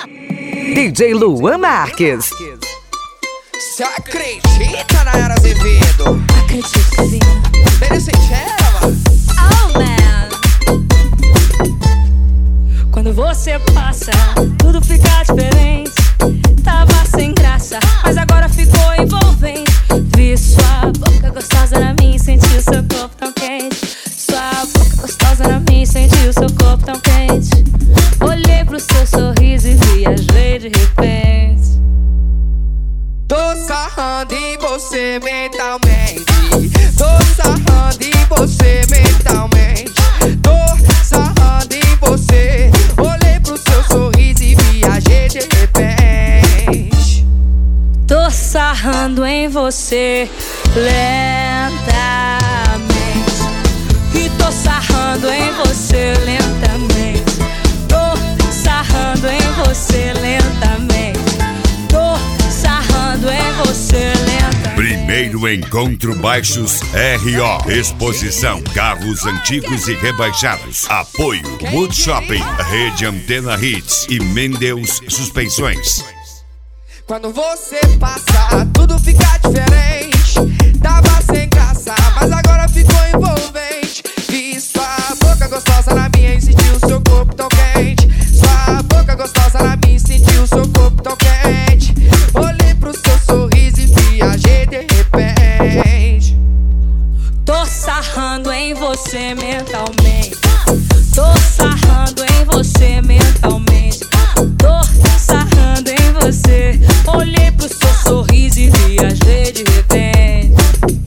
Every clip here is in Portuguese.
DJ Luan Marques. Você acredita, Nayara Azevedo? Acredito, sim. Merecentela? Oh, man. Quando você passa, tudo fica diferente. Tava sem graça, mas agora ficou envolvente. Vi sua boca gostosa na minha e senti o seu corpo tão quente. Sua boca gostosa na minha e senti o seu corpo tão quente. Olhei pro seu sorriso e viajei de repente. Tô sarrando em você mentalmente. Tô sarrando em você mentalmente. Tô sarrando em você. Olhei pro seu sorriso e viajei de repente. Tô sarrando em você lentamente. E tô sarrando em você lentamente. Tô sarrando em você lentamente. Tô sarrando em você lentamente. Primeiro Encontro Baixos RO. Exposição Carros Antigos e Rebaixados. Apoio Wood Shopping, Rede Antena Hits e Mendeus Suspensões. Quando você passa, tudo fica diferente. Tava sem graça, mas agora ficou envolvente. Vi sua boca gostosa na minha e senti o seu corpo tão quente. Sua boca gostosa na minha e senti o seu corpo tão quente. Olhei pro seu sorriso e viajei de repente. Tô sarrando em você mentalmente. Tô sarrando em você mentalmente. Tô sarrando em você. Olhei pro seu sorriso e viajei de repente.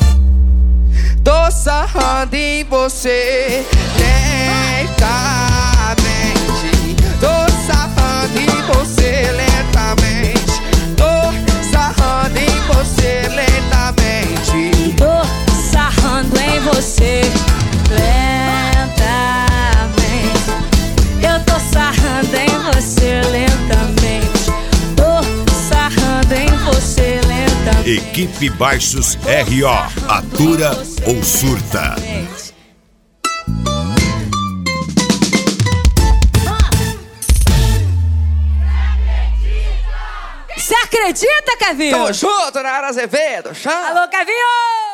Tô sarrando em você lentamente. Tô sarrando em você lentamente. Tô sarrando em você lentamente. Tô sarrando em você lentamente. Eu tô sarrando em você lentamente. Tô sarrando em você lentamente. Equipe Baixos RO. Atura ou surta? Você acredita, Kevinho? Tamo junto, Nayara Azevedo. Chama. Alô, Kevinho!